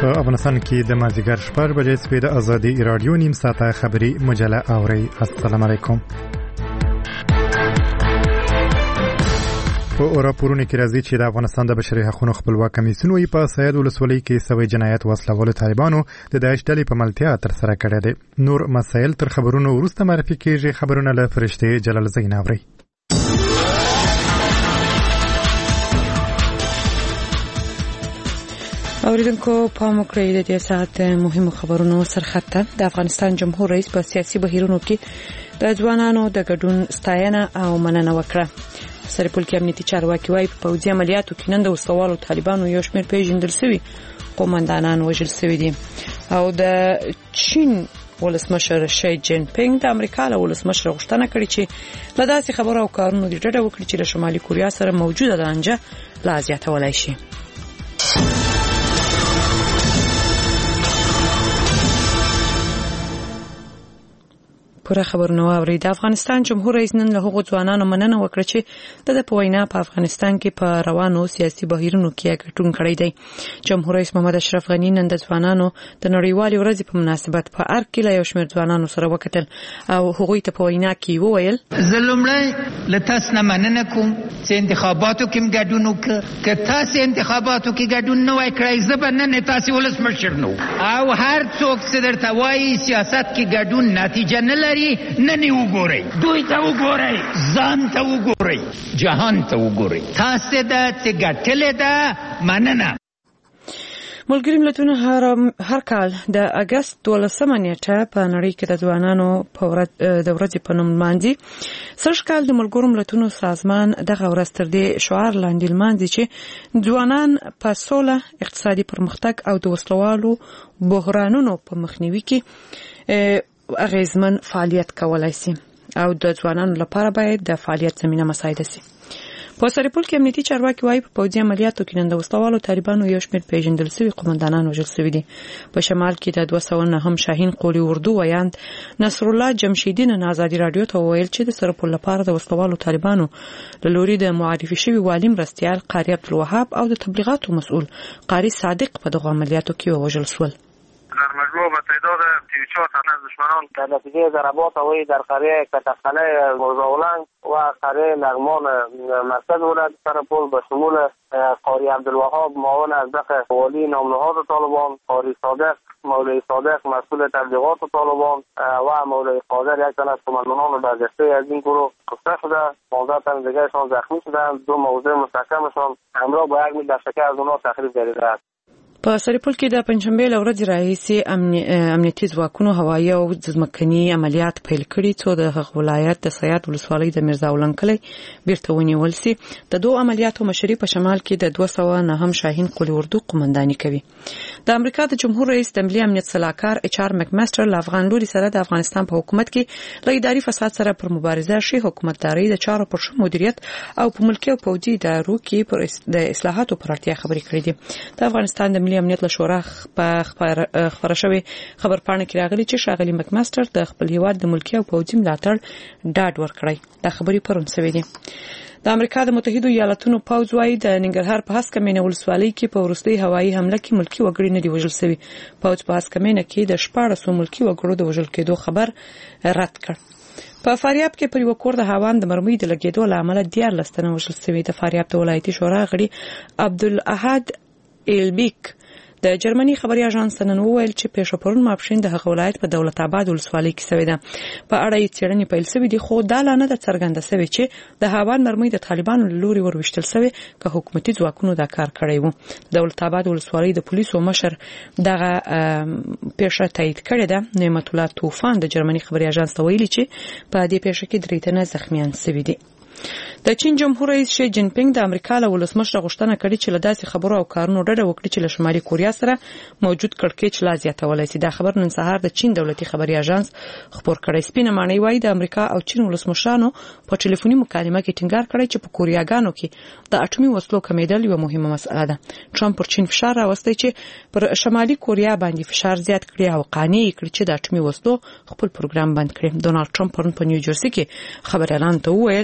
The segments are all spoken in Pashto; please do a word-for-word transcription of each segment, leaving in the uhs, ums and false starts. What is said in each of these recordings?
په افغانستان کې د مازیګر شپږ بجې سوي د ازادي رادیو نیم ساعته خبري مجله اوري. السلام علیکم. په راپورونو کې راځي چې د افغانستان د بشري حقوقو خپلواک کمیسیون وی په سید ولسوالۍ کې سوي جنایت وسلوال طالبانو د داعش ډلې په ملتیا تر سره کړی دي. نور مسایل تر خبرونو وروسته معرفي کیږي. خبرونه له فرشته جلال زین اوري. اوریدونکو پام وکړئ د دې ساعت مهمو خبرونو سرخطه. د افغانستان جمهور رئیس په سیاسي بهیرونو کې د ځوانانو د ګډون ستاینه او مننه وکړه. سرپل کې امنیتي چارواکي وايي په پوځي عملیاتو کې نن د وسلوالو طالبانو یو شمېر پیژندل شوي قومندانان وژل شوي دي. او د چین ولسمشر شي جین پینګ د امریکا له ولسمشر غوښتنه کړې چې له داسې خبرو او کارونو د ډډه وکړي چې له شمالي کوریا سره موجوده لانجه لا زیاتولای شي. پوره خبرونه واوري. د افغانستان جمهور رئیس نن له هغو ځوانانو مننه وکړه چې د په وینا په افغانستان کې په روانو سیاسي بهیرونو کې ګډون کړی دی. جمهور رئیس محمد اشرف غنی نن د ځوانانو د نړیوالې ورځې په مناسبت په ارګ کې له یو شمېر ځوانانو سره وکتل او هغوی ته په وینا کې وویل: زه لومړی له تاسو نه مننه کوم چې انتخاباتو کې ګډون وکړ. که تاسو انتخاباتو کې ګډون نه وای کړی زه به نن تاسو ولسمشر نه او هر څوک چې درته وایي سیاست کې ګډون نتیجه نه لري نه نه وګورئ، دوی ته وګورئ، ځان ته وګورئ، جهان ته وګورئ. تاسو د څګټلې ده مننه. ملګری ملتونه هر هر کال د اگست دولسمه نیټه په نړۍ کې د ځوانانو په ورځ د ورځې په نوم لمانځي. سږ کال د ملګرو ملتونو سازمان دغه ورځ تر دې شعار لاندې لمانځي چې ځوانان په سوله، اقتصادي پرمختګ او د وسلوالو بحرانونو په مخنیوي کې اغیزمن فعالیت کولای شي او د ځوانانو لپاره باید د فعالیت زمينه مساعده شي. په سرپل کې امنیتي چارواکي وايي په پوځي عملیاتو کې نن د وسلوالو طالبانو یو شمېر پیژندل شوي قومندانان وژل شوي دي. په شمال کې د دوه سوه نهم شاهین قولي اردو ویاند نصر الله جمشیدی نن ازادي رادیو ته وویل چې د سرپل لپاره د وسلوالو طالبانو له لوري د معرفي شوي والي مرستیال قاری عبدالوهاب او د تبلیغاتو مسؤل قاری صادق په دغه عملیاتو کې وژل شول. در مجموع به تعداد سی و چهار تن از دشمنان در نتیجه ضربات هوایی در قریه کتخانه موزاولنگ و قریه لغمان مرکز ولایت سرپل به شمول قاری عبدالوهاب معاون ازدق والی نامنهاد طالبان، قاری صادق مولوی صادق مسئول تبلیغات طالبان و مولوی قادر یک تن از قماندانان برجسته از این گروه کشته شده. پانزده تن دیگرشان زخمی شدند. دو موضع مستحکمشان همراه با یک میل دستکه از اونها تخریب گردیده است. په سرپل کې د پنځشنبه له ورځې راهیسې امنیتي ځواکونو هوایي او ځمکني عملیات پیل کړي څو د هغه ولایت د سیاد ولسوالۍ د میرزاولنګ کلی بیرته ونیول شي. د دوه عملیاتو مشري په شمال کې د دوه سوه نهم شاهین قولي اردو قومنداني کوي. د امریکا د جمهور رئیس د ملي امنیت سلاکار اچ آر مکماستر له افغان لوري سره د افغانستان په حکومت کې له اداري فساد سره پر مبارزه شي حکومتداري د چارو پر ښه مدیریت او په ملکي او پوځي ادارو کې پر د اصلاحاتو پر اړتیا خبرې کړې دي. د افغانستان د ملي امنیت له شورا په خبره شوی خبر پاڼه کې راغلي چې ښاغلي مکماستر د خپل هیواد د ملکي او پوځي ملاتړ ډاډ ورکړی. دا خبرې پرون شوې دي. د امریکا د متحده ایالاتونو پوځ وايي د ننګرهار په هسکمینه ولسوالۍ کې په وروستي هوایي حمله کې ملکي وګړي نه دی وژل شوي. پوځ په هسکمینه کې د شپاړسو ملکي وګړو د وژل کېدو خبر رد کړ. په فاریاب کې پر یو کور د هاوان د مرمۍ د لګېدو له امله دیارلس تنه وژل شوي. د فاریاب د ولایتي شورا غړي عبدالاحد ایلبیک د جرمني خبري اژانس نن وویل چې پېښورن ماپښین د هغه ولایت په دولت آباد ولسوالۍ کې شوې ده. په اړه یې څېړنې پیل شوې دي خو دا لا نه ده څرګنده شوې چې د هاوان مرمۍ د طالبانو له لوري ورویشتل شوې که حکومتي ځواکونو دا کار کړی وو. دولت آباد ولسوالۍ د پولیسو مشر دغه پېښه تایید کړې ده. نعمت الله طوفان د جرمني خبري اژانس ته ویلي چې په دې پېښه کې درې تنه زخمیان شوي دي. د چین جمهور رئیس شي جین پینګ د امریکا له ولسمشر غوښتنه کړې چې له داسې خبرو او کارونو ډډه وکړي چې له شمالي کوریا سره موجود کړکېچ لا زیاتولای شي. دا خبر نن سهار د چین دولتي خبري اژانس خبر کړی. سپینه معنی وايي د امریکا او چین ولسمشرانو په ټلیفوني مکالمه کې ټینګار کړی چې په کوریاګانو کې د اټومي وسلو کمیدل یو مهمه مسله ده. ټرمپ پر چین فشار راوستی چې پر شمالي کوریا باندې فشار زیات کړي او قانع کړي چې د اټومي وسلو خپل پروګرام بند کړي. ډونالد ټرمپ پرون په نیوجرسي کې خبر اعلان ته وویل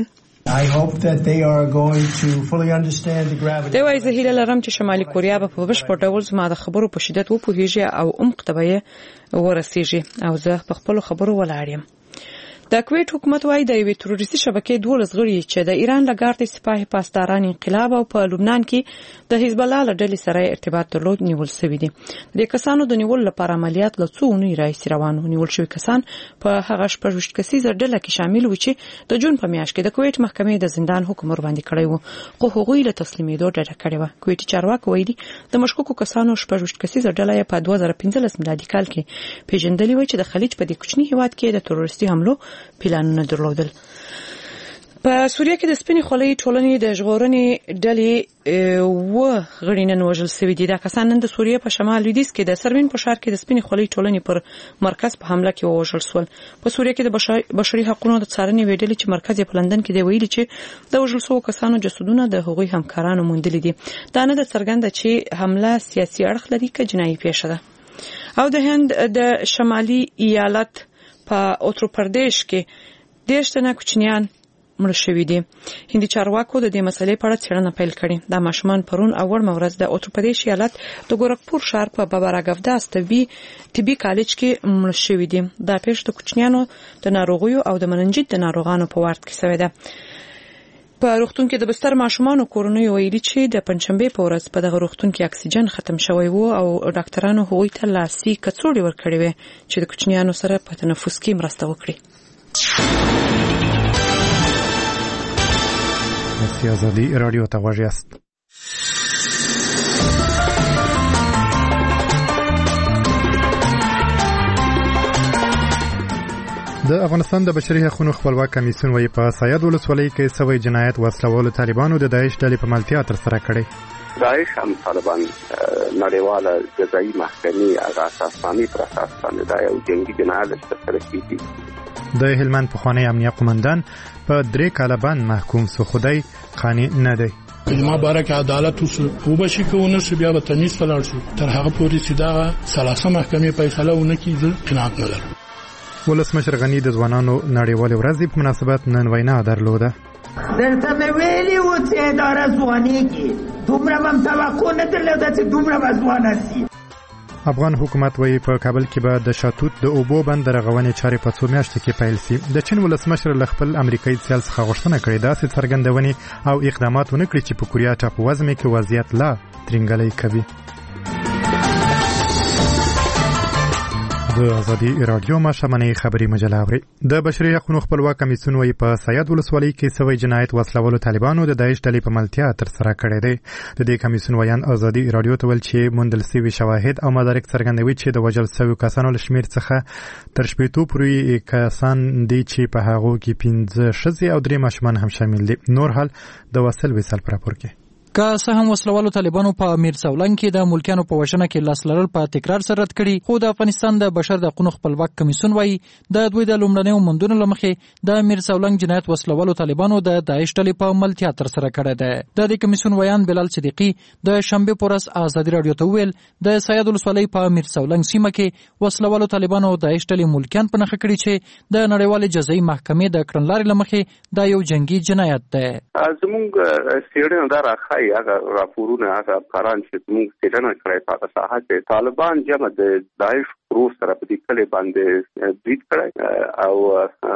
I hope that they are going to fully understand the gravity. دا وایي زه هیله لرم چې شمالي کوریا به په بشپړ ډول زما د خبرو په شدت وپوهیږي او عمق ته به ورسیږي او زه په خپلو خبرو ولاړ یم. د کویت حکومت وايي د یوې تروریستي شبکې دولس غړي چې د ایران له ګارد سپاه پاسداران انقلاب او په لبنان کې د حزب الله له ډلې سره ارتباط درلود نیول شوي دي. د کسانو د نیول لپاره عملیات له څو اونیو راهیسې روان وو. نیول شوي کسان په هغه شپږ کسیزه ډله کې شامل وو چې د جون په میاشت کې د کویت محکمې د زندان حکم ور باندې کړی وو، خو هغوی له تسلیمېدو ډډه کړې وه. کویتي چارواکي وایي د مشکوکو کسانو شپږ کسیزه ډله یې په دوه زره پنځلس میلادي کال کې پیژندلې وه چې د خلیج په دې کوچني هېواد کې د تروریستي حملو پلانونه درلودل. په سوریه کې د سپینې خولۍ ټولنې د ژغورنې ډلې و غړي نن وژل شوي دي. دا کسان نن د سوریه په شمال لویدیځ کې د سروین په ښار کې د سپینې خولۍ ټولنې پر مرکز په حمله کې ووژل شول. په سوریه کې د بشري حقوقو د څارنې یوې ډلې چې مرکز یې په لندن کې دی ویلي چې د وژل شوو کسانو جسدونه د هغوی همکارانو موندلي دي. دا نه ده څرګنده چې حمله سیاسي اړخ لري که جنایي پیښه ده. او د هند د شمالي ایالت په اتر پردیش کې دېرش تنه کوچنیان مړه شوي دي. هندي چارواکو د دې مسلې په اړه څېړنه پیل کړې. دا ماشومان پرون او وړمه ورځ د اتر پردیش ایالت د ګورکپور ښار په باباراګافداس طبي طبي کالج کې مړه شوي دي. دا پیښه د کوچنیانو د ناروغیو او د مننجیت د ناروغانو په وارد کې شوې ده. په روغتون کې د بستر ماشومانو کورنۍ ویلي چې د پنځشنبې په ورځ په دغه روغتون کې اکسیجن ختم شوی وو او ډاکټرانو هغوی ته لاسي کڅوړې ورکړې وې چې د کوچنیانو سره په تنفس کې مرسته وکړي. مسی ازادي رادیو ته غوږ یاست. د افغانستان د بشري حقوقو خپلواک کمیسیون وايي په سید ولسوالۍ کې سوي جنایت وسلوالو طالبانو د داعش ډلې په ملتیا ترسره کړې. داعش هم طالبان نړیواله جزایي محکمې هغه اساسي پر اساس باندې دا یو جنگي جنایت ترسره کیږي. د هلمند پخوانی امنیه قومندان په درې کاله باندې محکوم سو خدای قانع نه دی. ما بارک عدالت وسو وبشي کوونه چې بیا به تنیس فلاړ شو تر هغه پورې چې دا ثلاثه محکمې فیصله ونه کیږي قناعت نه لرم. ولسمشر غنی د ځوانانو نړیوالې ورځې په مناسبت نن وینا درلوده. درته مې ویلي و چې اداره ځوانېږي، دومره به م توقع نه درلوده چې دومره به ځوانه سي. افغان حکومت وايي په کابل کې به د شاتوت د اوبو بند رغونې چارې په څو میاشتو کې پیل شي. د چین ولسمشر له خپل امریکایي سیال څخه غوښتنه کړې داسې څرګندونې او اقدامات ونه کړي چې په کوریا ټاپووزمې کې وضعیت لا ترنګلی کوي. د ازادي رادیو ماشومنۍ خبري مجله اوري. د بشري حقوقو خپلواک کمیسیون وايي په سید ولسوالۍ کې سوي جنایت وسلوالو طالبانو د داعش ډلې په ملتیا ترسره کړی دی. د دې کمیسیون ویان ازادي رادیو ته ویل چې موندل شوي شواهد او مدارک څرګندوي چې د وژل شویو کسانو له شمېر څخه تر شپېتو پورې کسان دي چې په هغو کې پنځه ښځې او درې ماشومان هم شامل دي. نور حال د وصل وصل پر راپور کې که څه هم وسلوالو طالبانو په میرزاولنګ کې د ملکیانو په وژنه کې لاس لرل په تکرار سره رد کړي، خو د افغانستان د بشر د حقوقو خپلواک کمیسیون وايي د دوی د لومړنیو موندنو له مخې د میرزاولنګ جنایت وسلوالو طالبانو د داعش ډلې په ملتیا ترسره کړې ده. د دې کمیسیون ویان بلال صدیقي د شنبه په ورځ ازادي رادیو ته ویل د سید ولسوالۍ په میرزاولنګ سیمه کې وسلوالو طالبانو د داعش ډلې ملکیان په نښه کړي چې د نړیوالې جزایي محکمې د کړنلارې له مخې دا یو جنگي جنایت ده. زموږ سیړنه دا راخای هغه ورونه هغه افکاران چې موږ څېړنه کړې په ساحه کې طالبان جمع د داعش پروس سره په دې کله باندې برید کړی او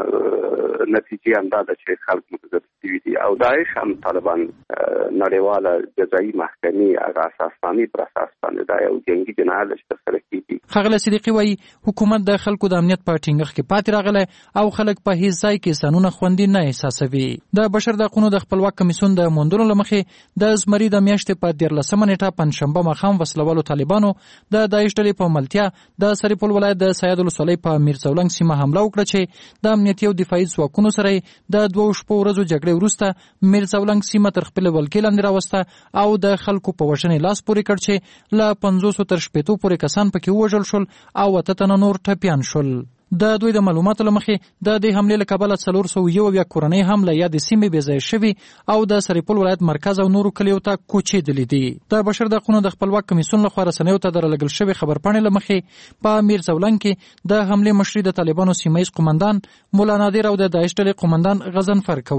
نتیجې هم دا ده چې خلک متضرر شوي دي او داعش هم طالبان نړیواله جزایي محکمې هغه اساسي پر اساس باندې دا یو جنگي جنایت ترسره کیږي. ښاغلی صدیقي وایي حکومت د خلکو د امنیت په ټینګښت کې پاتې راغلی او خلک په هیڅ ځای کې ځانونه خوندي نه احساسوي. د بشر د حقوقو د خپلواک کمیسیون د موندنو له مخې د زمري د میاشتې په دیارلسمه نیټه پنجشنبه ماښام وسلوالو طالبانو د داعش ډلې په ملتیا د سرپل ولایت د سید ولسوالۍ په میرزاولنګ سیمه حمله وکړه چې د امنیتي او دفاعي ځواکونو سره د دوو شپو ورځو جګړې وروسته میرزاولنګ سیمه تر خپل ولکې لاندې راوسته او د خلکو په وژنې لاس پورې کړ چې له پنځوسو تر شپېتو پورې کسان پکې ووژل شول او اته تنه نور ټپیان شول. د دوی د معلوماتو له مخې د دې حملې له کبله څلور سوه یو اویا کورنۍ هم له یادې سیمې بېځایه شوي او د سرپل ولایت مرکز او نورو کلیو ته کوچېدلي دي. د بشر د حقوقو د خپلواک کمیسیون لخوا رسنیو ته درلږل شوې خبرپاڼې له مخې په میرزاولنګ کې د حملې مشري د طالبانو سیمه ییز قومندان مولا نادر او د داعش ډلې قومندان غضنفر کوله.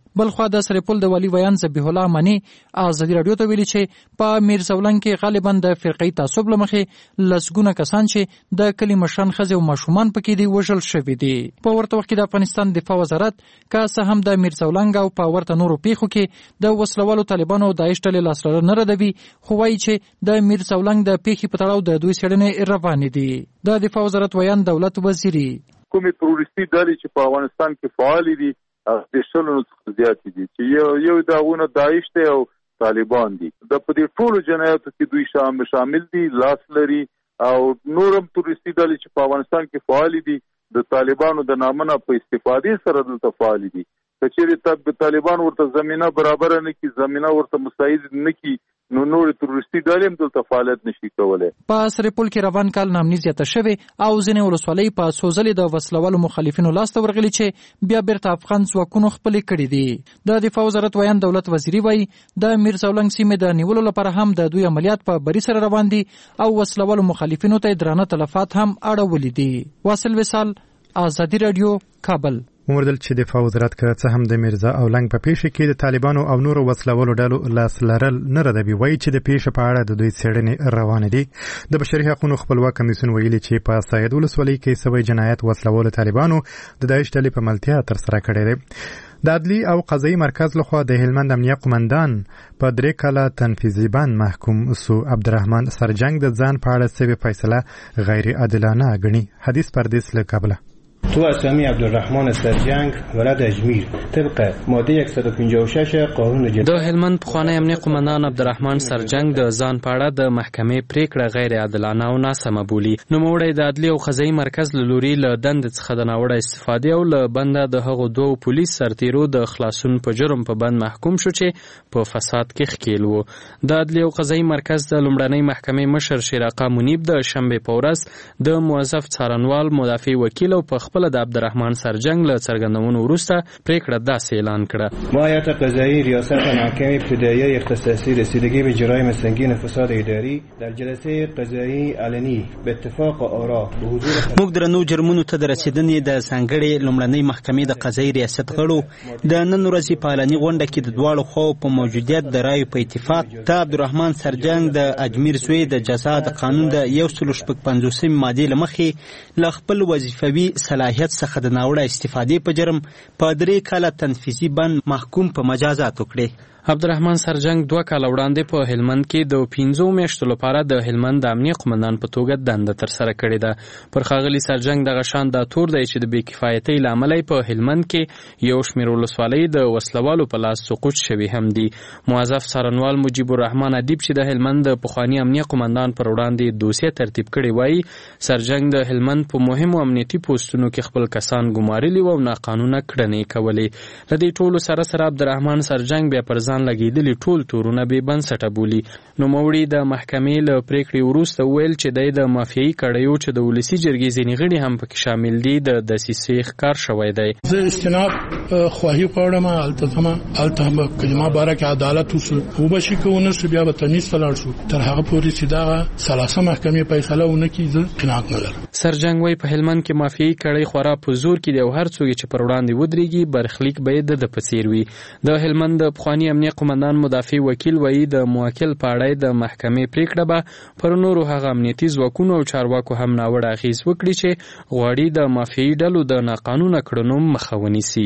بلخوا د سرپل د والی ویان ذبیح الله امانی ازادي رادیو ته ویلي چې په میرزولنګ کې غالبا د فرقې تعصب لمخې لسګونه کسان چې د کلی مشران ښځې او ماشومان پکې دي وژل شوي دي. په ورته وخت کې د افغانستان دفاع وزارت که څه هم د میرزولنګ او په ورته نورو پیښو کې د وسلوالو طالبانو او داعش ډلې لاسرسی نه ردوي، خو وایي چې د میرزولنګ د پیښې په تړاو د دوی څېړنې روانې دي. د دفاع وزارت ویان دولت وزیري کومې تروریستي ډلې چې په افغانستان کې فعال دي د شلو څخه زیات دي چې یو یو داونه داعش دی او طالبان دي. د په دې ټولو جنایاتو کې دوی شامل دي، لاس لري او نورم تروریستي ډلې چې په افغانستان کې فعال دي د طالبانو د نامنه په استفادې سره دلته فعال دي. کچېرې طالبان ورته زمينه برابر نه کی، زمينه ورته مساعد نه کی، نو نور تروریستي ډلې هم دلته فعالیت نشي کولای. په سرپل کې روان کال نامني زیاته شوې او ځینې ولسوالۍ په سوزلې د وسلوالو مخالفینو لاسته ورغلي چې بیا بیرته افغان ځواکونو خپلې کړي دي. د دفاع وزارت ویان دولت وزیري وایي د میرزولنګ سیمې د نیولو لپاره هم د دوی عملیات په بری سره روان دي او وسلوالو مخالفینو ته درانه تلفات هم اړولي دي. واصل وصال، آزادی رادیو، کابل. ومردل چې دفاع وزارت که څه هم د میرزا اولنګ په پیښه کې د طالبانو او نورو وسلوالو ډلو لاس لرل نه ردوي، وایي چې د پیښې په اړه د دوی څېړنې روانې دي. د بشري حقوقو خپلواک کمیسیون ویلي چې په سید ولسوالۍ کې سوی جنایت وسلوالو طالبانو د داعش ډلې په ملتیا ترسره کړی دی. د عدلي او قضایي مرکز لخوا د هلمند امنیه قومندان په درې کاله تنفیذي بند محکوم سو. عبدالرحمن سرجنګ د ځان په اړه سوی فیصله غیر عادلانه ګڼي. حدیث پردیس له کابل. تو اسامی عبدالرحمن سرجنگ ولد اجمیر طبق ماده صد و پنجاه و شش قانون جنایی. د هلمند پخوانی امنیه قومندان عبدالرحمن سرجنگ د ځان په اړه د محکمې پریکړه غیر عادلانه او ناسمه بولي. نوموړی د عدلي او قضایي مرکز له لوري له دندې څخه د ناوړه استفادې او له بنده د هغو دوو پولیس سرتیرو د خلاصون په جرم په بند محکوم شو چې په فساد کې ښکیل وو. د عدلي او قضایي مرکز د لومړنۍ محکمې مشر شیراقه منیب د شنبې په ورځ د موظف څارنوال مدافع وکیل او په خپل د عبدالرحمن سرجنگ له څرګندونو وروسته پریکړه داسې اعلان کړه: ما هیئت قضایی ریاست محکمه ابتدایی اختصاصی رسیدگی به جرایم سنگین فساد اداری در جلسه قضایی علنی به اتفاق آرا به حضور موږ درنو جرمونو ته د رسیدنې د ځانګړې لومړنۍ محکمې د قضایي ریاست غړو د نن ورځې په علني غونډه کې د دواړو خواو په موجودیت د رایو په اتفاق ته عبدالرحمن سرجنگ د اجمیر زوی د جزا د قانون د یو سل شپږ پنځوسمې مادې له مخې له خپل وظیفوي صلاحیت څخه د ناوړه استفادې په جرم په درې کاله تنفیذي بند محکوم په مجازات وکړي. عبدالرحمن سرجنگ دوه کاله وړاندې په هلمند کې د پنځو میاشتو لپاره د هلمند د امنیه قومندان په توګه دنده ترسره کړې ده. پر ښاغلي سرجنگ دغه شان دا تور دی چې د بې کفایتۍ له امله په هلمند کې یو شمېر ولسوالۍ د وسلوالو په لاس سقوط شوي هم دي. موظف څارنوال مجیب الرحمن ادیب چې د هلمند د پخواني امنیه قومندان پر وړاندې دوسیه ترتیب کړې وایي سرجنگ د هلمند په مهمو امنیتي پوسټونو کې خپل کسان ګمارلي او ناقانونه کړنې کولې. له دې ټولو سره سره عبدالرحمن سرجنگ بیا پر ځان لګېدلي ټول تورونه بې بنسټه بولي. نوموړي د محکمې له پریکړې وروسته وویل چې دی د مافیایي کړیو چې د ولسي جرګې ځینې غړي هم پکې شامل دي د دسیسې ښکار شوی دی. زه استناب خواهی غواړم هلته ځمه، هلته هم که زما باره کې عدالت وسو وبشي که ونه سو بیا به تمیز ته لاړ شو. تر هغه پورې چې دغه ثلاثه محکمې فیصله ونه کړي زه قناعت نه لرم. سرجنګ وایي په هلمند کې مافیایي کړۍ خورا په زور کې دی او هر څوک چې پر وړاندې ودرېږي برخلیک به یې د ده په څېر وي. د هلمند د پخواني امنیه قومندان مدافع وکیل وایي د موکل په اړه د محکمې پریکړه به پر نورو هغه امنیتي ځواکونو او چارواکو هم ناوړه اغېز وکړي چې غواړي د مافیایي ډلو د ناقانونه کړنو مخه ونیسي.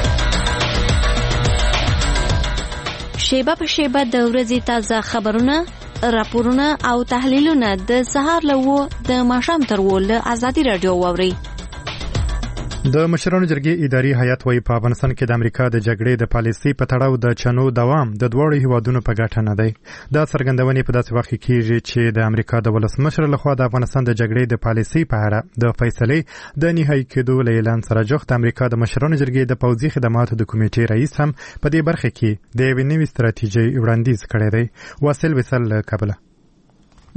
شیبه په شیبه د ورځې تازه خبرونه، راپورونه او تحلیلونه د سهار له وو د ماښام تر وو له آزادي رادیو واورئ. د مشرانو جرګې اداري هیئت وايي په افغانستان کې د امریکا د جګړې د پالیسۍ په تړاو د چنو دوام د دواړو هیوادونو په ګټه نه دی. دا څرګندونې په داسې وخت کې کېږي چې د امریکا د ولسمشر لخوا د افغانستان د جګړې د پالیسۍ په اړه د فیصلې د نهایي کېدو له اعلان سره جوخت امریکا د مشرانو جرګې د پوځي خدماتو د کمیټې رئیس هم په دې برخه کې د یوې نوې ستراتیژۍ وړاندیز کړی دی. واصل وصال له کابل.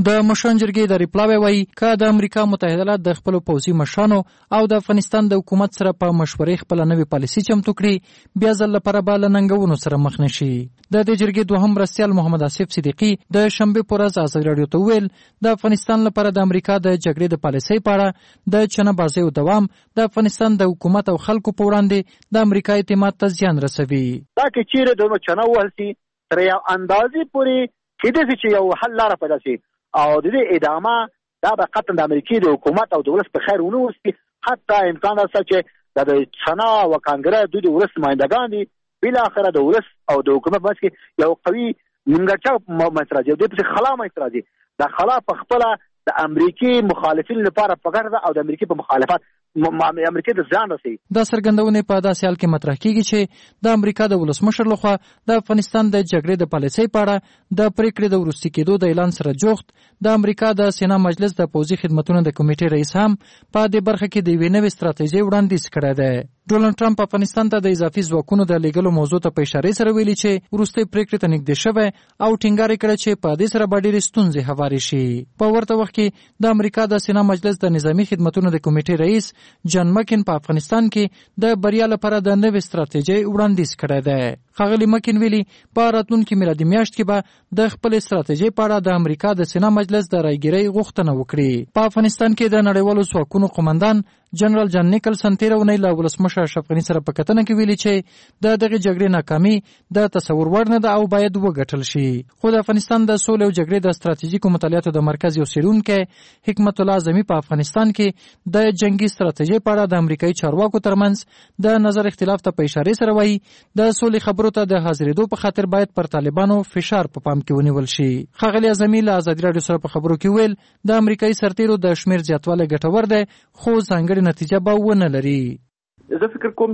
د مشران جرګې د ریپلاوی وایي که د امریکا متحده ایالات د خپل پوځي مشرانو او د افغانستان د حکومت سره په مشورې خپل نوې پالیسي چمتو کړي بیا ځل لپاره به له ننګونو سره مخ نشي. د دې جرګې دوهم مرستیال محمد آصف صدیقي د شنبې په ورځ ازادي راډیو ته وویل د افغانستان لپاره د امریکا د جګړې د پالیسۍ په اړه د چنه بازۍ او دوام د افغانستان د حکومت او خلکو په وړاندې د امریکا اعتماد ته زیان رسوي. دا کې چیرې د چنه وهل سي تر یو اندازې پورې کېدای شي چې یو حل لاره پیدا شي او د دې ادامه دا به قطعا د امریکای د حکومت او د ولس په خیر ونه وسي. حتی امکان شته چې د چنا او کانګرس د ولس نمائندگان دي بل اخر د ولس او د حکومت باندې یو قوي نیمګړتیا متراجع دي په خلا متراجع د خلا په خپل د امریکای مخالفین لپاره پکړه او د امریکای په مخالفت امریکا د ځان رسي. دا څرګندونه په داسې حال کې مطرح کیږي چې د امریکا د ولسمشر لخوا د افغانستان د جګړې د پالیسۍ په اړه د پریکړې د وروستي کېدو د اعلان سره جوخت د امریکا د سینا مجلس د پوځي خدماتو د کمیټې رئیس هم په دې برخه کې د یوې نوې ستراتیژۍ وړاندیز کړی دی. ډونالډ ټرمپ افغانستان ته د اضافي ځواکونو د لیږلو موضوع ته په اشاره سره ویلي چې وروستۍ پریکړې ته نږدې شوی او ټینګار کړی چې په دې سره به ډېرې ستونزې هوارې شي. په ورته وخت کې د امریکا د سینا مجلس د نظامی خدماتو د کمیټې رئیس جان مکن په افغانستان کې د بریا لپاره د نوې ستراتیژۍ وړاندیز کړی دی. ښاغلي مکن ویلي په راتلونکي میلادي میاشت کې به د خپلې ستراتیژۍ په اړه د امریکا د سینا مجلس د رایګیرۍ غوښتنه وکړي. په افغانستان کې د نړیوالو ځواکونو قومندان جنرال جان نیکلسن تېره اونۍ له ولسمشر اشرف غني سره په کتنه کې ویلي چې د دغې جګړې ناکامي د تصور وړ نه ده او باید وګټل شي. خو د افغانستان د سولې او جګړې د ستراتیژیکو مطالعاتو د مرکز یو څېړونکی حکمت الله اعظمي په افغانستان کې د جنگي ستراتیژۍ په اړه د امریکایي چارواکو ترمنځ د نظر اختلاف ته په اشارې سره وایي د سولې خبرو ته د حاضرېدو په خاطر باید پر طالبانو فشار په پام کې ونیول شي. ښاغلي اعظمي له ازادي راډیو سره په خبرو کې ویل د امریکایي سرتیرو د شمېر زیاتوالی ګټور دی خو ځانګړې نتیجه به ونه لري. زه فکر کوم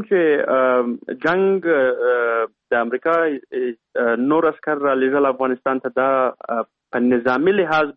چې جنگ د امریکا نور عسکر را لېږل افغانستان ته دا په نظامي لحاظ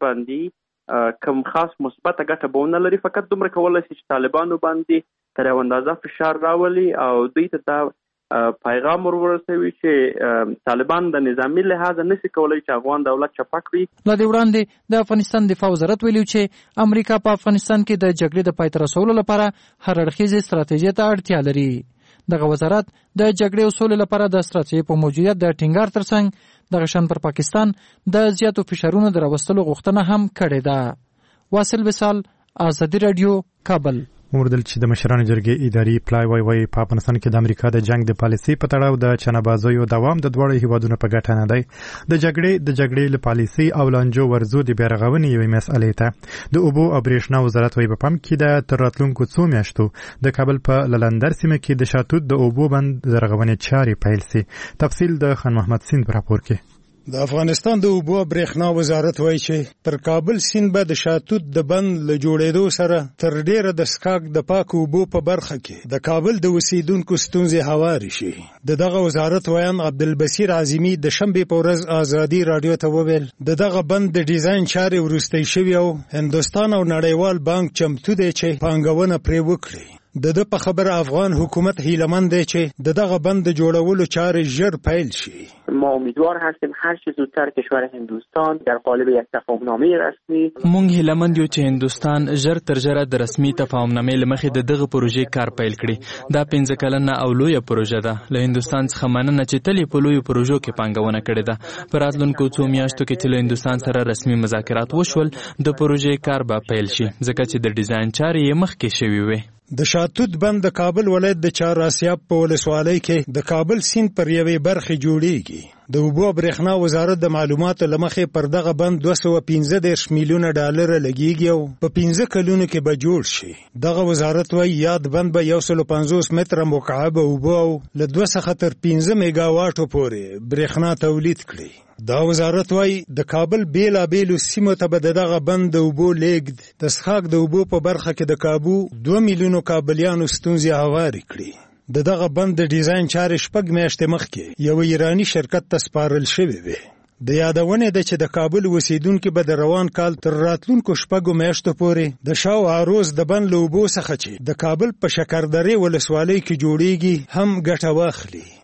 باندې کوم خاص مثبته ګټه به ونه لري. فقط دومره کولی شي چې طالبانو باندې تر یو اندازه فشار راولي او دوی ته دا پیغام ورورسوي چې طالبان د نظامي لحاظ نشي کولای چې افغان دولت چپه کړي. له دې وړاندې د افغانستان دفاع وزارت ویلي چې امریکا په افغانستان کې د جګړې د پای ته رسولو لپاره هر اړخیزې ستراتیژۍ ته اړتیا لري. دغه وزارت د جګړې او سولې لپاره د ستراتیژۍ په موجودیت د ټینګار ترڅنګ دغه شان پر پاکستان د زیاتو فشارونو د راوستلو غوښتنه هم کړې ده. واصل وصال، ازادي راډیو، کابل. موردل چې د مشرانو جرګې اداري پلای وای وای په افغانستان کې د امریکا د جنگ د پالیسۍ په تړاو د چنه‌بازۍ او دوام د دواړو هیوادونو په ګټه نه دی. د جګړې د جګړې له پالیسۍ او لانجو ورزو د بیارغونې یوې مسئلې ته د اوبو او برېښنا وزارت وایي په پام کې د تر راتلونکو څو میاشتو د کابل په للندر سیمه کې د شاتوت د اوبو بند د رغونې چارې پیل سي. تفصیل د خان محمد سین په راپور کې. د افغانستان د اوبو برېښنا وزارت وایي چې پر کابل سیند به د شاتوت د بند له جوړېدو سره تر ډېره د سکاک د پاکو اوبو په برخه کې د کابل د اوسیدونکو ستونزې هوارې شي. د دغه وزارت ویان عبدالبصیر عظیمي د شنبې په ورځ ازادي راډیو ته وویل د دغه بند د ډیزاین چارې وروستۍ شوي او هندوستان او نړیوال بانک چمتو دی چې پانګونه پرې وکړي. د ده په خبره افغان حکومت هیلهمند دی چې د دغه بند د جوړولو چارې ژر پیل شي. ما امیدوار هستیم هر چه زودتر کشور هندوستان در قالب یک تفاهمنامه رسمی. مونږ هیلهمند یو چې هندوستان ژر تر ژره د رسمي تفاهمنامې له مخې د دغه پروژې کار پیل کړي. دا پنځه کلنه او لویه پروژه ده. له هندوستان څخه مننه چې تل یې په لویو پروژو کې پانګونه کړې ده. په راتلونکو څو میاشتو کې چې له هندوستان سره رسمي مذاکرات وشول د پروژې کار به پیل شي ځکه چې د ډیزاین چارې یې مخکې شوي وي. د شاتوت بند د کابل ولایت د چار آسیاب په ولسوالۍ کې د کابل سیند پر یوې برخې جوړیږي. د اوبو او برېښنا وزارت د معلوماتو له مخې پر دغه بند دوه سوه پنځه دېرش میلیونه ډالره لګیږي او په پنځه کلونو کې به جوړ شي. دغه وزارت وایي یاد بند به یو سل پنځوس متره مکعب اوبه او له دوه څخه تر پنځه میګا واټو پورې برېښنا تولید کړي. دا وزارت وایي د کابل بیلابیلو سیمو ته به دغه بند د اوبو لیږد د څښاک د اوبو په برخه کې د کابو دوه میلیونو کابلیانو ستونزې هوارې کړي. د دغه بند د ډیزاین چارې شپږ میاشتې مخکې یو ایرانی شرکت ته سپارل شوې وې. د یادونې ده چې د کابل اوسیدونکي به د روان کال تر راتلونکو شپږو میاشتو پورې د شاو عروض د بند له اوبو څخه چې د کابل په شکردرې ولسوالۍ کې جوړیږي هم ګټه واخلي.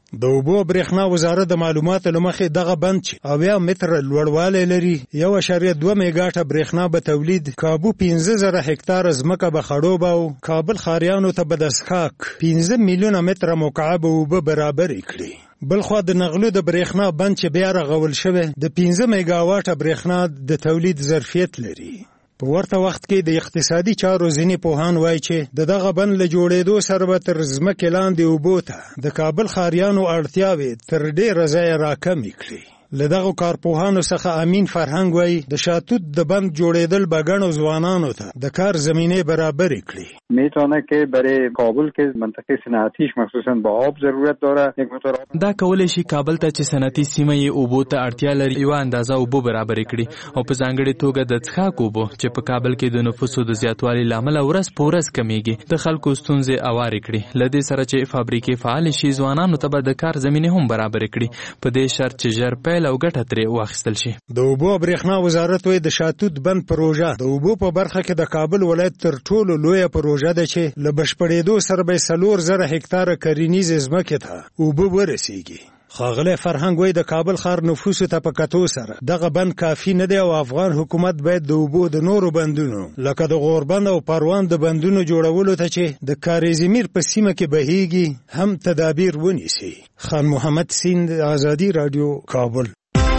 د اوبو برېښنا وزارت د معلوماتو له مخې دغه بند چې اویا متره لوړوالی لري یو اعشاریه دوه میګاټه برېښنا به تولید، کابو پنځه زره هکتاره ځمکه به خړوب او کابل ښاریانو ته به د څښاک پنځه میلیونه متره مکعب اوبه برابرې کړي. بلخوا د نغلو د برېښنا بند چې بیا رغول شوی د پنځه میګاواټه برېښنا د تولید ظرفیت لري. په ورته وخت کې د اقتصادي چارو ځینې پوهان وایي چې د دغه بند له جوړېدو سره به تر ځمکې لاندې اوبو ته د کابل ښاریانو اړتیاوې تر ډېره ځایه راکمې کړي. له دغو کارپوهانو څخه امین فرهنګ وایي د شاتوت د بند جوړېدل به ګڼو ځوانانو ته د کار زمینه برابرې کړي. میتونه که برای کابل که منطقه صنعتیش مخصوصا با آب ضرورت داره دا کولای شي کابل ته چې صنعتي سیمه یې اوبو ته اړتیا لري یو اندازه اوبو برابرې کړي او په ځانګړې توګه د څښاک اوبو چې په کابل کې د نفوسو د زیاتوالي لامل ورځ په ورځ کمیږي د خلکو ستونزې اوارې کړي. لدې سره چې فابریکې فعال شي ځوانانو ته به د کار زمینه هم برابرې کړي په دې شرط چې ژر پیل او ګټه ترې واخیستل شي. د اوبو برېښنا وزارت وایي د شاتوت بند پروژه د اوبو په برخه کې د کابل ولایت تر ټولو لویه پروژه ده چې له بشپړېدو سره به څلور زره هکتاره کرنیزې ځمکې ته اوبه ورسیږي. ښاغلی فرهنګ وایي د کابل ښار نفوسو ته په کتو سره دغه بند کافي نه دی او افغان حکومت باید د اوبو د نورو بندونو لکه د غوربند او پروان د بندونو جوړولو ته چې د کاریزمیر په سیمه کې بهیږي هم تدابیر ونیسي. خان محمد سیند، آزادي رادیو، کابل.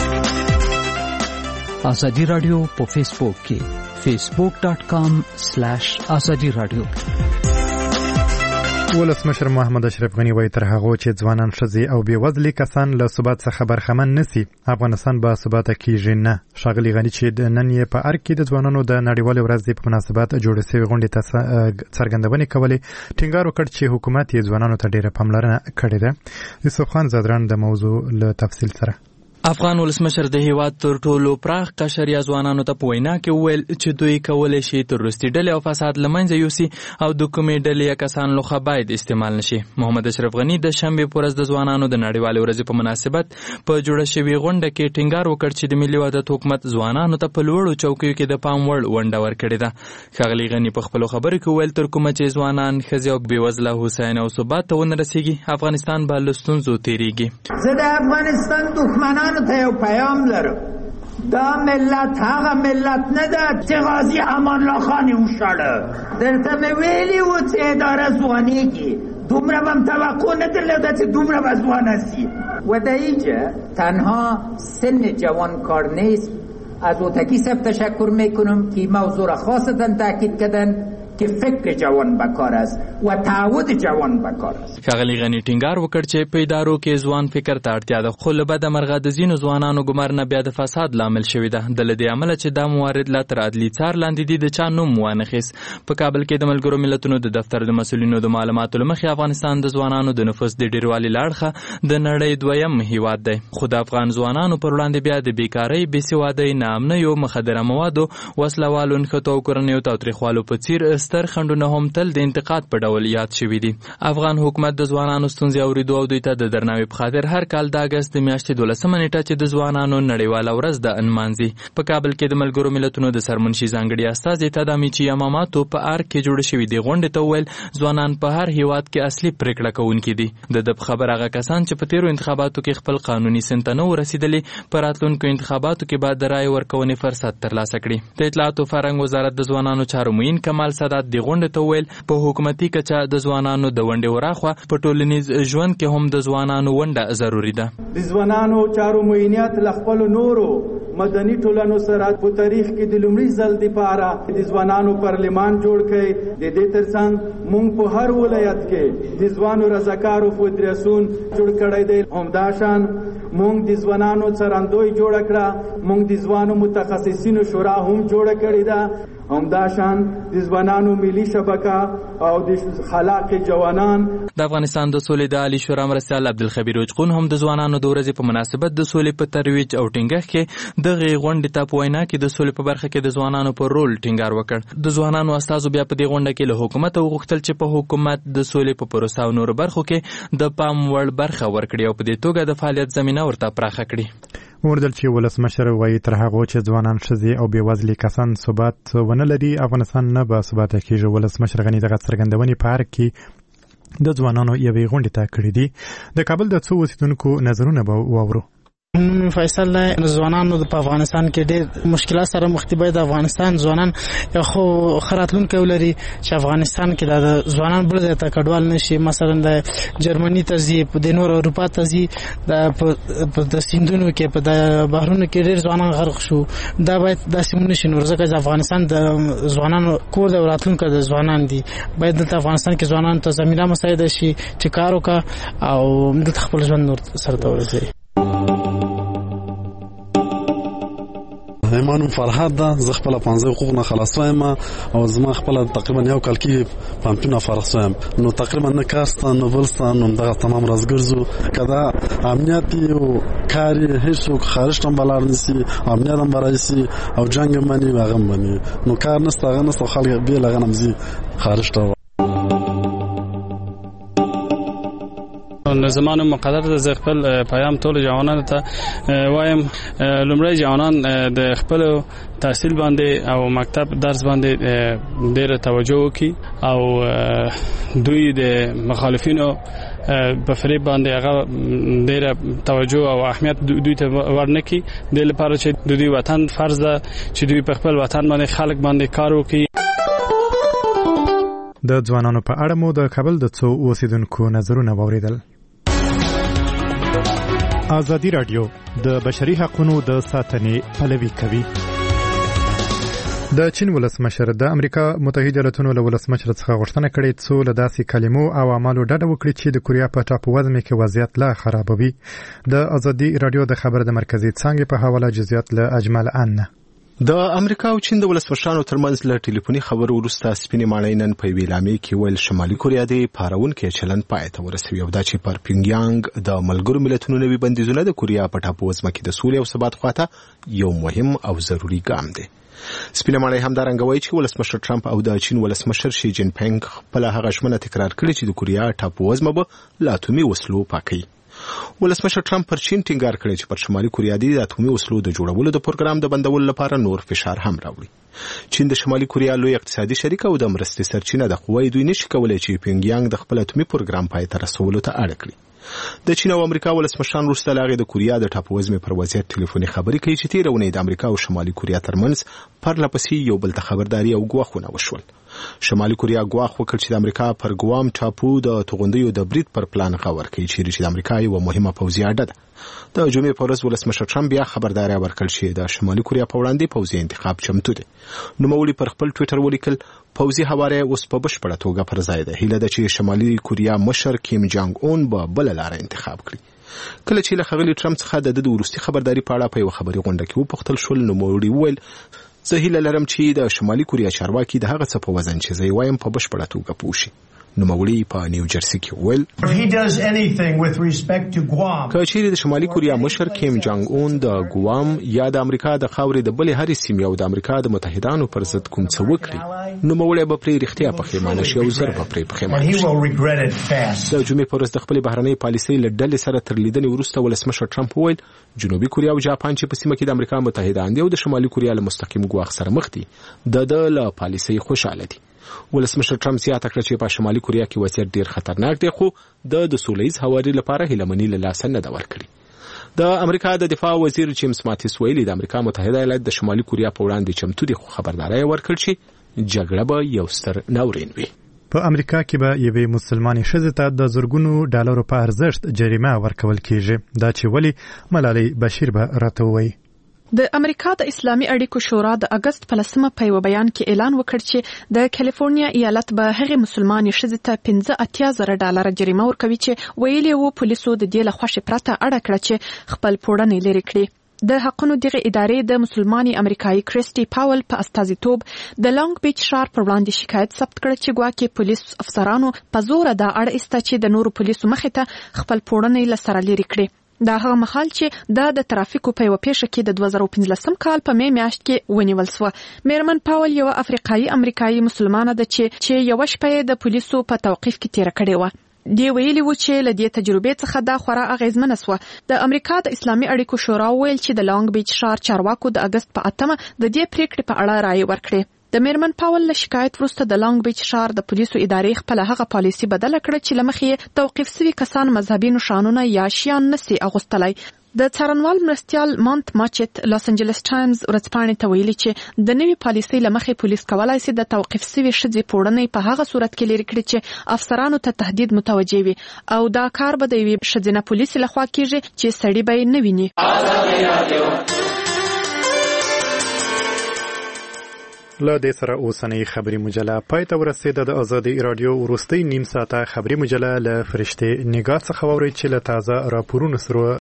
آزادي رادیو په فیسبوک کې فیسبوک ډاٹ کام سلیش آزادي رادیو. ولسمشر محمد اشرف غنی وایي تر هغه چې ځوانان ښځې او بېوزلي کسان له ثبات څخه برخمن نسی افغانستان به ثباته کیږي نه. ښاغلي غنی چې نن یې په ارګ کې د ځوانانو د نړیوالې ورځې په مناسبت جوړې شوې غونډې ته څرګندونې کولې ټینګار وکړ چې حکومت یې ځوانانو ته ډېره پاملرنه کړې ده. یوسف خان زادران د موضوع له تفصیل سره. افغان ولسمشر د هیواد تر ټولو پراخ قشر یا ځوانانو ته په وینا کې وویل چې دوی کولی شي تروریستي ډلې او فساد له منځه یوسي او د کومې ډلې یا کسانو لخوا باید استعمال نشي. محمد اشرف غني د شنبې په ورځ د ځوانانو د نړیوالې ورځې په مناسبت په جوړه شوې غونډه کې ټینګار وکړ چې د ملي وحدت حکومت ځوانانو ته په لوړو چوکیو کې د پام وړ ونډه ورکړې ده. ښاغلي غني په خپلو خبرو کې وویل تر کومه چې ځوانان ښځې او بېوزله هوساینه او ثبات ته ونه رسېږي افغانستان به له ستونزو تېرېږي. زه د افغانستان دښمنانو ته یو پیام لرم. دا ملت هغه ملت نه ده چې غازی امان الله خان وشاړه. درته مې ویلي وو چې اداره ځوانېږي دومره به هم توقع نه درلوده چې دومره به ځوانه سي. و در اینجا تنها سن جوان کار نیست. از اوتکی صاحب تشکر میکنم که موضوع را خاصتا تاکید کردن که فکر جوان بکار است و تعهد جوان بکار است. ښاغلي غني ټینګار وکړ چې په ادارو کې ځوان فکر ته اړتیا ده خو له بده مرغه د ځینو ځوانانو ګمار نه بیا د فساد لامل شوې ده. د له دې امله چې دا موارد لا تر عدلي څار لاندې دي د چا نوم وانخیست. په کابل کې د ملګرو ملتونو د دفتر د مسؤلینو د معلوماتو له مخې افغانستان د ځوانانو د نفوس د ډیروالي له اړخه د نړۍ دویم هیواد دی. خو د افغان ځوانانو پر وړاندې بیا د بیکارۍ، بېسوادۍ، ناامنیو، مخدره موادو، وسله والو نښتو او کورنیو تاوتریخوالو په څیر ستر خنډونه هم تل د انتقاد په ډول یاد شوي دي. افغان حکومت د ځوانانو ستونزې اورېدو او دوی ته د درناوي په خاطر هر کال د اګست د میاشتې دولسمه نیټه چې د ځوانانو نړیواله ورځ ده نمانځي. په کابل کې د ملګرو ملتونو د سرمنشي ځانګړي استازي تدامیچي یاماماتو په ارګ کې جوړه شوې دې غونډې ته وویل ځوانان په هر هیواد کې اصلي پرېکړه کوونکي دي. د ده په خبر هغه کسان چې په تېرو انتخاباتو کې خپل قانوني سن ته نه وو رسېدلي په راتلونکو انتخاباتو کې باید د رایې ورکونې فرصت ترلاسه کړي. د اطلاعات او فرهنګ وزارت د ځوانانو چارو معین کمال سادات دې غونډې ته وویل په حکومتي کچه د ځوانانو د ونډې وراخوا په ټولنیز ژوند کې هم د ځوانانو ونډه ضروري ده. د ځوانانو چارو معینیت له خپلو نورو مدني ټولنو سره په تاریخ کې د لومړي ځل دپاره د ځوانانو پارلمان جوړ کړي. د دې ترڅنګ موږ په هر ولایت کې د ځوانو رضاکارو فدراسیون جوړ کړی دی. همداشان موږ د ځوانانو څرندوی جوړه کړه. موږ د ځوانو متخصصینو شورا هم جوړه کړې ده. همداشان د ځوانانو ملي شبکه او د خلاق جوانان. د افغانستان د سولې د عالی شورا مرستیال عبدالخبیر وچقون هم د ځوانانو د ورځې په مناسبت د سولې په ترویج او ټینګښت کې دغې غونډې ته په وینا کې د سولې په برخه کې د ځوانانو پر رول ټینګار وکړ. د ځوانانو استازو بیا په دې غونډه کې له حکومت وغوښتل چې په حکومت د سولې په پروسه او نورو برخو کې د پام وړ برخه ورکړي او په دې توګه د فعالیت زمینه ورته پراخه کړي. وردل چې ولسمشر وایي تر هغه چې ځوانان ښځې او بېوزلي کسان ثبات ونه لري افغانستان نه به ثباته کېږي. ولسمشر غني دغه څرګندونې په ارګ کې د ځوانانو یوې غونډې ته کړي دي. د کابل د څو اوسیدونکو نظرونه به واورو. نوم فیصل دی. ځوانانو په افغانستان کې ډېر مشکلات سره مخ دي. باید د افغانستان ځوانان خو خراتلونکي ولري چې افغانستان کې د ځوانان بل ځای ته کډوال نشي. مثلا د جرمني ته ځي، د نور اروپا ته ځي، د سیندونو کې په د بحرونو کې ډېر ځوانان غرق شو. دا باید داسې ونه شي نور، ځکه چې افغانستان د ځوانانو کور د راتلونکي د ځوانان دي. باید د افغانستان کې ځوانانو ته زمینه مساعده شي چې کار وکړي او د خپل ژوند نور سره ته ورسوي. ایمانم فرهاد ده. زه خپل پنځه حقوق نه خلاص وایم او زما خپل تقریبا یو کال کې پامپونه فرخ وایم. نو تقریبا نه کارسته نو بلسته نو دغه تمام رازګرځو کدا امنیت او کاری هیڅ خارج تم بلار نسی، امنیت هم برایسی او جنگ منی واغم منی. نو کار نسته غنه سو خلک به لغنم زی خارج ته. زمانو مقدر د زه خپل پیام ټول جوانانو ته وایم لومړی جوانان د خپل تحصیل باندې او مکتب درس باندې ډېر توجه وکړي او دوی د مخالفینو په فریب باندې هغه ډېر توجه او اهمیت دوی ته ورنکړي. د لپاره چې د دوی وطن فرض ده چې دوی په خپل وطن باندې خلک باندې کار وکړي. د ځوانانو په اړه مو د کابل د څو اوسیدونکو نظرونه واوریدل. ازادي رادیو د بشري حقوقو د ساتنې پلوي کوي. د چین ولسمشر د امریکا متحده ایالاتونو له ولسمشر څخه غوښتنه کړې څو له داسې کلمو او اعمالو ډډه وکړي چې د کوریا په ټاپووزمه کې وضعیت لا خرابوي. د ازادي رادیو د خبر د مرکزی څنګه په حواله جزئیات له اجمل ان. د امریکا او چین د ولسمشرانو ترمنځ له ټلیفوني خبرو وروسته سپینې ماڼۍ نن په ویلامې کې ویل شمالي کوریا د پارونکو چلند پای ته ورسوي او دا چې پر پیونګیانګ د ملګرو ملتونو نوي بندیزونه د کوریا په ټاپووزمه کې د سولې او ثبات خواته یو مهم او ضروری ګام دی. سپینې ماڼۍ همدارنګه وایي چې ولسمشر ټرمپ او د چین ولسمشر شي جین پینګ خپل هغه ژمنه تکرار کړې چې د کوریا ټاپووزمه به له اتومي وسلو پاکوي. ولسمشر ټرمپ پر چین ټینګار کړی چې پر شمالي کوریا د اتومي وسلو د جوړولو د پروګرام د بندولو لپاره نور فشار هم راوړي. چین د شمالي کوریا لوی اقتصادي شریک او د مرستې سرچینه د خوای دوی نشي کولای چې پیونګیانګ د خپل اتومي پروګرام پای ته رسولو ته اړ کړي. د چین او امریکا ولسمشران وروسته لاغې د کوریا د ټاپووزمې پر وضعیت ټلیفوني خبرې کوي چې تیر اونۍ د امریکا او شمالي کوریا ترمنځ پرلپسې یو بل ته خبرداري او ګواښونه وشول. شمالي کوریا ګواښ وکړ چې د امریکا پر ګوام ټاپو د توغندیو د برید پر پلان غور کوي چې د امریکا یو مهمه پوځي اډه ده. د جمعې په ورځ ولسمشر ټرمپ بیا خبرداري ورکړه چې د شمالي کوریا په وړاندې پوځي انتخاب چمتو دی. نوموړي پر خپل ټویټر ولیکل پوځي حواله اوس په بشپړه توګه پر ځای ده. هیله ده چې شمالي کوریا مشر کیم جانګ اون به بل لار انتخاب کړي. کله چې له خغلی ټرمپ څخه د د ورستي خبرداري په اړه په یو خبري غونډه کې وپوښتل شول نوموړي وویل زه هیله لرم چې د شمالي کوریا چارواکي د هغه څه په وزن چې زه وایم په بشپړه توګه پوه شي. نوموړي په نیو جرسي کې وویل که چیرې د شمالي کوریا مشر کیم جانګ اون د ګوام یا د امریکا د خاورې د بلې هرې سیمې او د امریکا د متحدانو پر ضد کوم څه وکړي نوموړي به پرې رښتیا پښیمانه شي او زر به پرې پښیمانه شي. د جمعې په ورځ د خپلې بهرنۍ پالیسۍ له ډلې سره تر لیدنې وروسته ولسمشر ټرمپ وویل جنوبي کوریا او جاپان چې په سیمه کې د امریکا متحدان دي او د شمالي کوریا له مستقیم ګواښ سره مخ دي د د له پالیسۍ خوشاله دي. ولسمشر ټرمپ زیاته کړه چې په شمالي کوریا کې وضعیت ډیر خطرناک دی خو د د سولهییز هواري لپاره هیلمنې له لاس نه دا ورکړي. د امریکا د دفاع وزیر جیمز ماتیس ویلي د امریکا متحده ایالات د شمالي کوریا په وړاندې چمتو دي خو خبرداري ورکړ چې جګړه به یو ستر ناورین وي. په امریکا کې به یوې مسلمانې ښځې ته د زرګونو ډالرو په ارزښت جریمه ورکول کیږي. دا چې ولی ملالۍ بشیر به راته وایي. د امریکا د اسلامي اړیکو شورا د اگست په لسمه په یو بیان کې اعلان وکړ چې د کالیفورنیا ایالت به هغه مسلمانې ښځې ته پنځه اتیا زره ډالر جریمه ورکوي چې ویلي وو پولیسو د دې له خوښې پرته اړه کړه چې خپل پوړنې لري کړي. د حقونو دغه ادارې د مسلمانې امریکایي کریسټي پاول په استازیتوب د لانګ بیچ ښار پر وړاندې شکایت ثبت کړ چې ګواکې پولیس افسرانو په زور دا اړه ایسته چې د نورو پولیسو مخې ته خپل پوړنې له سره لري کړي. دا هغه مهال چې دا د ترافیکو په یو پیښه کې د دوه زره پنځلسم کال په می میاشت کې ونیول شو. میرمن پاول یو افریقایي امریکایي مسلمانه ده چې چې یو شپه د پولیسو په توقیف کې تیر کړې و. دی ویلي و چې له دې تجربې څخه دا خورا اغیزمنه شوه. د امریکا د اسلامي اړیکو شورا ویل چې د لانګ بیچ ښار چارواکو د اگست په اتمه د دې پریکړې په اړه رائے ورکړې. د میرمن پاول له شکایت وروسته د لانګ بیچ ښار د پولیسو ادارې خپل هغه پالیسي بدله کړه چې لمخې توقیف شوي کسان مذهبي نشانونه یا شیان نسی اغوستلای. د څارنوال مرستیال مانت ماچت لاس انجلس ټایمز ورځپاڼې ته ویلي چې د نوي پالیسۍ لمخې پولیس کولای شي د توقیف شوي ښځې پوړنۍ په هغه صورت کې لرې کړي چې افسرانو ته تهدید متوجه وي او دا کار به د یوې ښځینه پولیسې لخوا کیږي چې سړي به یې نه ویني. له دې سره اوسنۍ خبري مجله پای ته ورسېده. د ازادي رادیو وروستۍ نیم ساعته خبري مجله له فرشتې نگاه څخه واورئ چې له تازه راپورونو سره